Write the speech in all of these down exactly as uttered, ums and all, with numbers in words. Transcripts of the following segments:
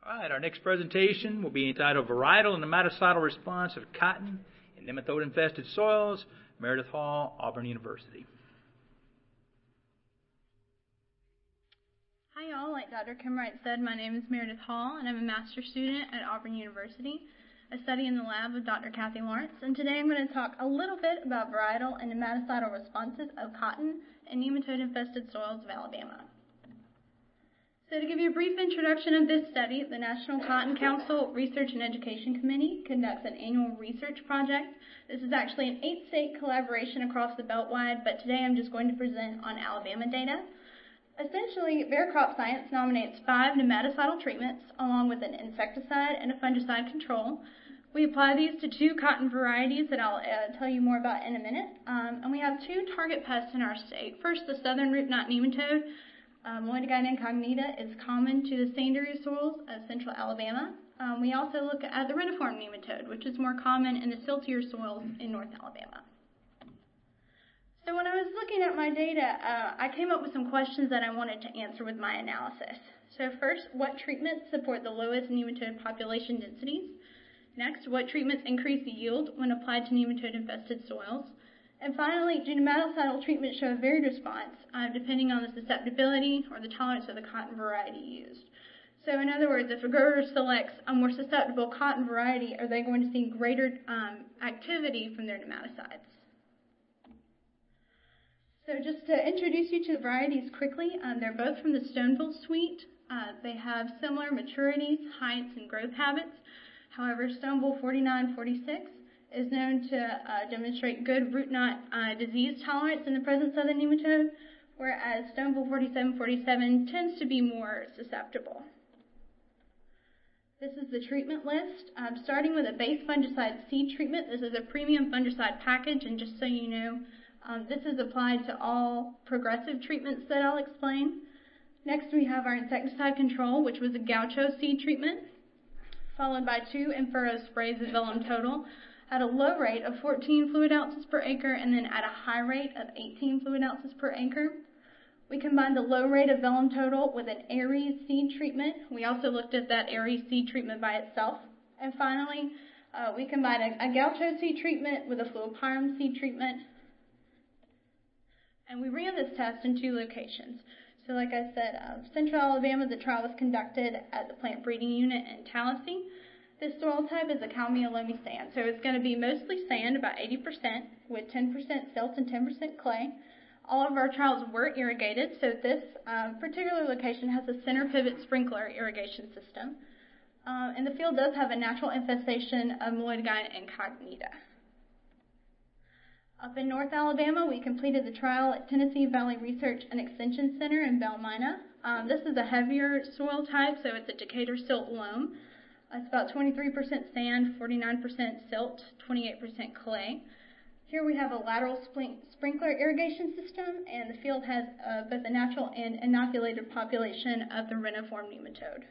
All right, our next presentation will be entitled Varietal and Nematocidal Response of Cotton in Nematode-Infested Soils, Meredith Hall, Auburn University. Hi y'all, like Doctor Kimwright said, my name is Meredith Hall and I'm a master's student at Auburn University. I study in the lab of Doctor Kathy Lawrence, and today I'm going to talk a little bit about varietal and nematocidal responses of cotton in nematode-infested soils of Alabama. So to give you a brief introduction of this study, the National Cotton Council Research and Education Committee conducts an annual research project. This is actually an eight-state collaboration across the Beltwide, but today I'm just going to present on Alabama data. Essentially, Bayer Crop Science nominates five nematocidal treatments along with an insecticide and a fungicide control. We apply these to two cotton varieties that I'll uh, tell you more about in a minute. Um, and we have two target pests in our state. First, the southern root knot nematode. Um, Moideguida incognita is common to the sandiary soils of central Alabama. Um, we also look at the reniform nematode, which is more common in the siltier soils in North Alabama. So when I was looking at my data, uh, I came up with some questions that I wanted to answer with my analysis. So first, what treatments support the lowest nematode population densities? Next, what treatments increase the yield when applied to nematode-infested soils? And finally, do nematocidal treatments show a varied response uh, depending on the susceptibility or the tolerance of the cotton variety used? So in other words, if a grower selects a more susceptible cotton variety, are they going to see greater um, activity from their nematicides? So just to introduce you to the varieties quickly, um, they're both from the Stoneville suite. Uh, they have similar maturities, heights, and growth habits. However, Stoneville forty-nine forty-six is known to uh, demonstrate good root knot uh, disease tolerance in the presence of the nematode, whereas Stoneville forty-seven forty-seven tends to be more susceptible. This is the treatment list. Um, starting with a base fungicide seed treatment. This is a premium fungicide package, and just so you know, um, this is applied to all progressive treatments that I'll explain. Next, we have our insecticide control, which was a gaucho seed treatment, followed by two Infero sprays of Vellum Total at a low rate of fourteen fluid ounces per acre and then at a high rate of eighteen fluid ounces per acre. We combined the low rate of Vellum Total with an Aries seed treatment. We also looked at that Aries seed treatment by itself. And finally, uh, we combined a, a gaucho seed treatment with a fluopirum seed treatment. And we ran this test in two locations. So like I said, uh, Central Alabama, the trial was conducted at the plant breeding unit in Tallahassee. This soil type is a Kalmia loamy sand, so it's going to be mostly sand, about eighty percent, with ten percent silt and ten percent clay. All of our trials were irrigated, so this uh, particular location has a center pivot sprinkler irrigation system. Uh, and the field does have a natural infestation of Moideguida incognita. Up in North Alabama, we completed the trial at Tennessee Valley Research and Extension Center in Belmina. Um, this is a heavier soil type, so it's a Decatur silt loam. It's about twenty-three percent sand, forty-nine percent silt, twenty-eight percent clay. Here we have a lateral sprinkler irrigation system, and the field has uh, both a natural and inoculated population of the reniform nematode.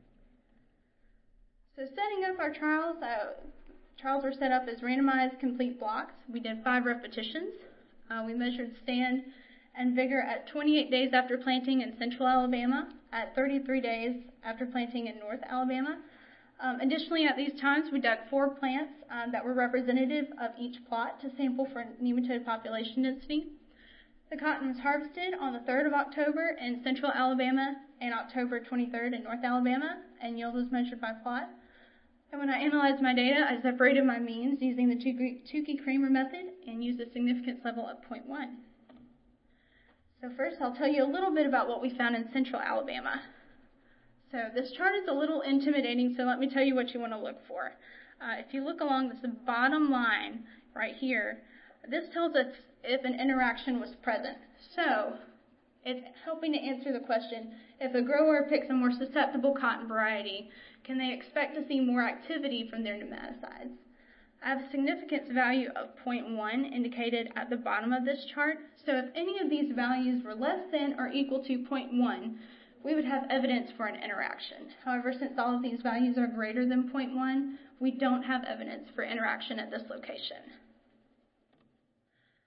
So setting up our trials, uh, Trials were set up as randomized complete blocks. We did five repetitions. Uh, we measured stand and vigor at twenty-eight days after planting in central Alabama, at thirty-three days after planting in North Alabama. Um, additionally, at these times, we dug four plants um, that were representative of each plot to sample for nematode population density. The cotton was harvested on the third of October in central Alabama and October twenty-third in North Alabama, and yield was measured by plot. And when I analyzed my data, I separated my means using the Tukey-Kramer method and used a significance level of zero point one. So first, I'll tell you a little bit about what we found in central Alabama. So this chart is a little intimidating, so let me tell you what you want to look for. Uh, if you look along this bottom line right here, this tells us if an interaction was present. So it's helping to answer the question, if a grower picks a more susceptible cotton variety, can they expect to see more activity from their nematicides? I have a significance value of zero point one indicated at the bottom of this chart. So if any of these values were less than or equal to zero point one, we would have evidence for an interaction. However, since all of these values are greater than zero point one, we don't have evidence for interaction at this location.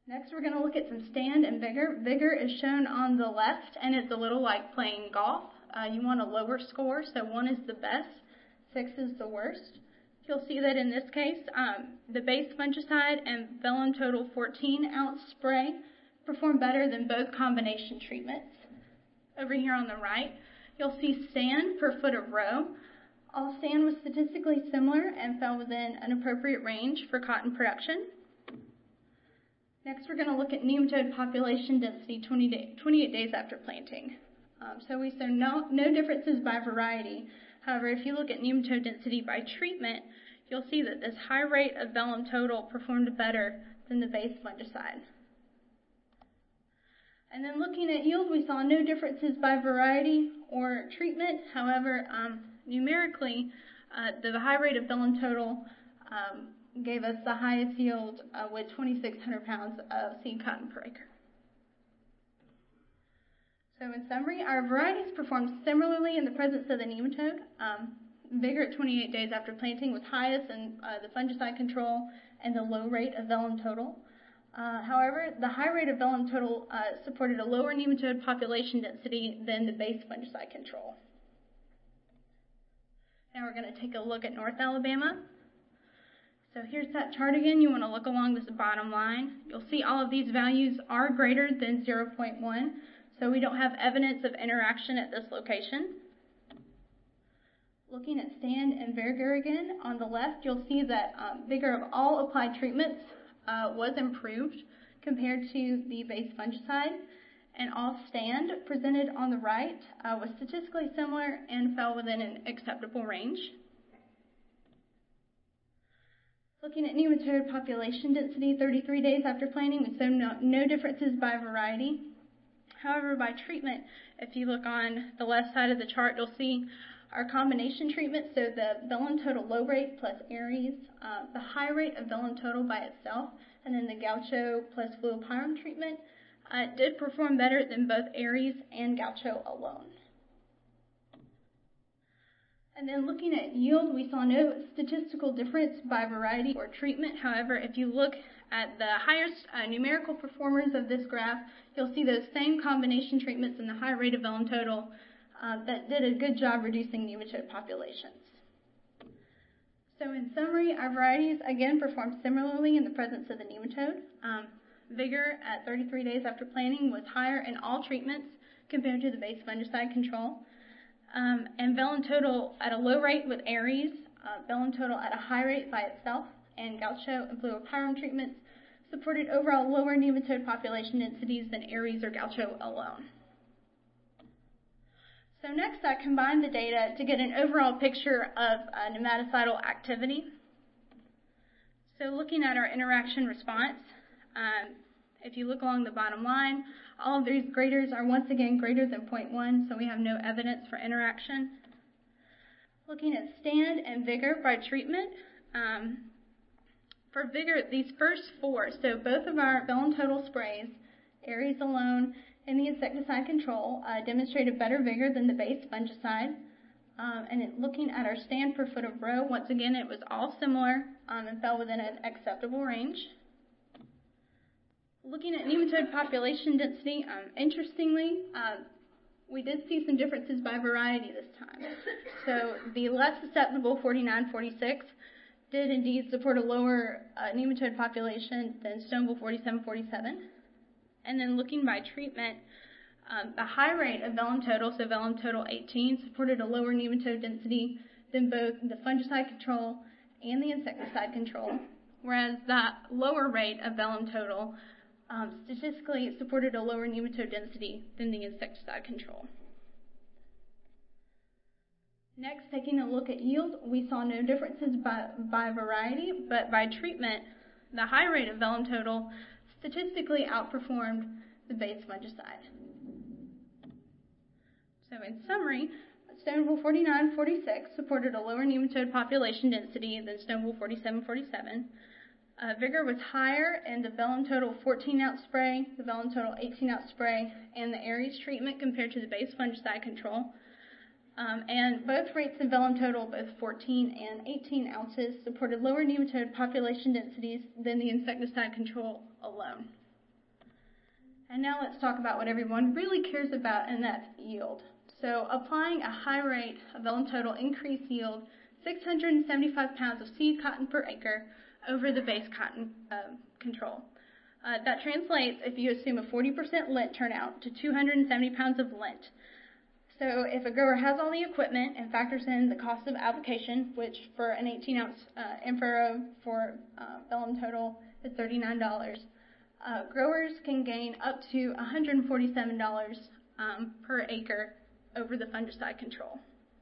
Next, we're going to look at some stand and vigor. Vigor is shown on the left, and it's a little like playing golf. Uh, you want a lower score, so one is the best, six is the worst. You'll see that in this case, um, the base fungicide and Velum Total fourteen ounce spray perform better than both combination treatments. Over here on the right, you'll see stand per foot of row. All stand was statistically similar and fell within an appropriate range for cotton production. Next, we're going to look at nematode population density twenty day, twenty-eight days after planting. Um, so we saw no, no differences by variety. However, if you look at nematode density by treatment, you'll see that this high rate of Velum Total performed better than the base fungicide. And then looking at yield, we saw no differences by variety or treatment. However, um, numerically, uh, the high rate of Velum Total um, gave us the highest yield uh, with twenty-six hundred pounds of seed cotton per acre. So in summary, our varieties performed similarly in the presence of the nematode. Um, vigor at twenty-eight days after planting was highest in uh, the fungicide control and the low rate of Velum Total. Uh, however, the high rate of Velum Total uh, supported a lower nematode population density than the base fungicide control. Now we're going to take a look at North Alabama. So here's that chart again. You want to look along this bottom line. You'll see all of these values are greater than zero point one, so we don't have evidence of interaction at this location. Looking at stand and vigor again, on the left, you'll see that um, vigor of all applied treatments uh, was improved compared to the base fungicide, and all stand presented on the right uh, was statistically similar and fell within an acceptable range. Looking at nematode population density thirty-three days after planting, we saw no, no differences by variety. However, by treatment, if you look on the left side of the chart, you'll see our combination treatment, so the Velum Total low rate plus Aries, uh, the high rate of Velum Total by itself, and then the Gaucho plus fluopyrum treatment uh, did perform better than both Aries and Gaucho alone. And then looking at yield, we saw no statistical difference by variety or treatment. However, if you look at the highest uh, numerical performers of this graph, you'll see those same combination treatments and the high rate of Velum Total uh, that did a good job reducing nematode populations. So in summary, our varieties again performed similarly in the presence of the nematode. Um, vigor at thirty-three days after planting was higher in all treatments compared to the base fungicide control. Um, and Velum Total at a low rate with Aries, uh, Velum Total at a high rate by itself, and Gaucho and fluopyrum treatments supported overall lower nematode population densities than Aries or Gaucho alone. So next, I combined the data to get an overall picture of uh, nematicidal activity. So looking at our interaction response, um, if you look along the bottom line, all of these graders are once again greater than zero point one, so we have no evidence for interaction. Looking at stand and vigor by treatment, um, for vigor, these first four, so both of our Velum Total sprays, Aries alone and the insecticide control, uh, demonstrated better vigor than the base fungicide. Um, and it, looking at our stand per foot of row, once again, it was all similar um, and fell within an acceptable range. Looking at nematode population density, um, interestingly, uh, we did see some differences by variety this time. So the less susceptible forty-nine forty-six did indeed support a lower uh, nematode population than Stoneville forty-seven forty-seven. And then looking by treatment, um, the high rate of Velum Total, so Velum Total eighteen, supported a lower nematode density than both the fungicide control and the insecticide control, whereas that lower rate of Velum Total um, statistically supported a lower nematode density than the insecticide control. Next, taking a look at yield, we saw no differences by, by variety, but by treatment, the high rate of Velum Total statistically outperformed the base fungicide. So in summary, Stoneville forty-nine forty-six supported a lower nematode population density than Stoneville forty-seven forty-seven. Uh, vigor was higher in the Velum Total fourteen ounce spray, the Velum Total eighteen ounce spray, and the Aries treatment compared to the base fungicide control. Um, and both rates in Velum Total, both fourteen and eighteen ounces, supported lower nematode population densities than the insecticide control alone. And now let's talk about what everyone really cares about, and that's yield. So applying a high rate of Velum Total increased yield six hundred seventy-five pounds of seed cotton per acre over the base cotton uh, control. Uh, that translates, if you assume a forty percent lint turnout, to two hundred seventy pounds of lint. So if a grower has all the equipment and factors in the cost of application, which for an eighteen ounce uh, in-furrow for uh, Velum Total is thirty-nine dollars, uh, growers can gain up to one hundred forty-seven dollars um, per acre over the fungicide control.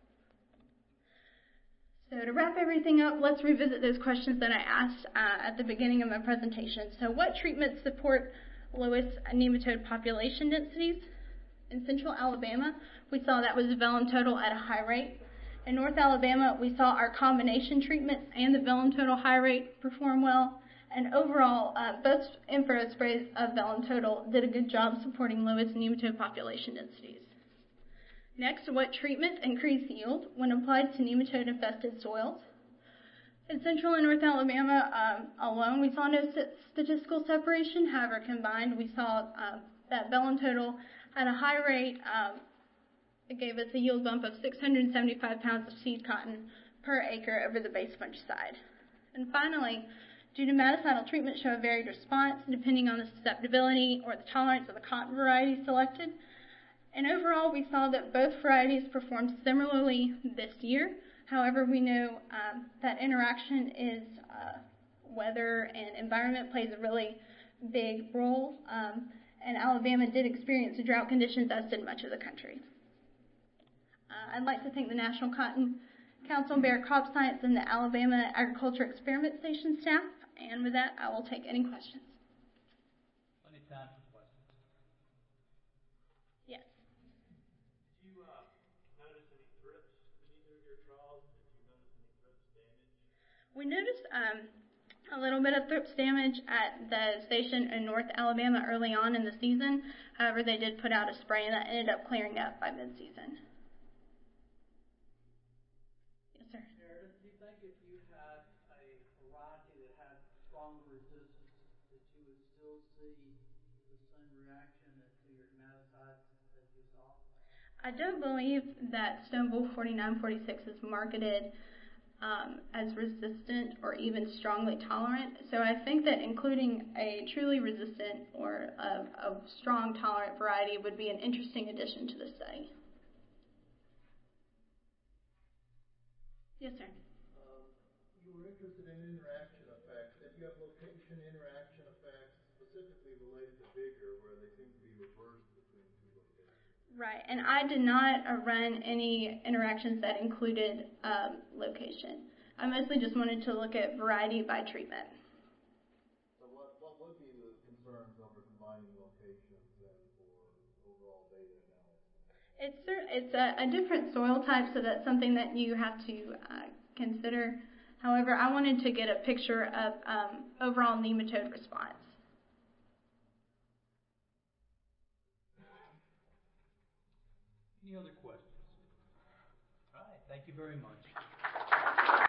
So to wrap everything up, let's revisit those questions that I asked uh, at the beginning of my presentation. So what treatments support lowest nematode population densities? In central Alabama, we saw that was Velum Total at a high rate. In North Alabama, we saw our combination treatments and the Velum Total high rate perform well. And overall, uh, both in-furrow sprays of Velum Total did a good job supporting lowest nematode population densities. Next, what treatments increase yield when applied to nematode-infested soils? In central and North Alabama um, alone, we saw no statistical separation. However, combined, we saw uh, that Velum Total at a high rate. Um, it gave us a yield bump of six hundred seventy-five pounds of seed cotton per acre over the base fungicide. And finally, do nematicidal treatments show a varied response depending on the susceptibility or the tolerance of the cotton variety selected? And overall, we saw that both varieties performed similarly this year. However, we know um, that interaction is uh, weather and environment plays a really big role. Um, and Alabama did experience drought conditions, as did much of the country. Uh, I'd like to thank the National Cotton Council and Bayer Crop Science and the Alabama Agriculture Experiment Station staff. And with that, I will take any questions. Plenty of time for questions. Yes. Did you uh, notice any thrips in either of your trials? Did you notice any thrips damage? We noticed um, a little bit of thrips damage at the station in North Alabama early on in the season. However, they did put out a spray, and that ended up clearing up by mid-season. Yes, sir. Meredith, do you think if you had a variety that had strong resistance, that you would still see the same reaction to your nematicides that you saw? I don't believe that Stone Bull forty-nine forty-six is marketed um, as resistant or even strongly tolerant. So I think that including a truly resistant or a, a strong tolerant variety would be an interesting addition to the study. Yes, sir. Um, you were interested in interaction effects. Did you have location interaction effects specifically related to vigor, where they seem to be reversed between two locations? Right, and I did not uh, run any interactions that included um, location. I mostly just wanted to look at variety by treatment. So what, what would be the concerns over combining locations and for overall data analysis? It's, it's a, a different soil type, so that's something that you have to uh, consider. However, I wanted to get a picture of um, overall nematode response. Any other questions? All right, thank you very much.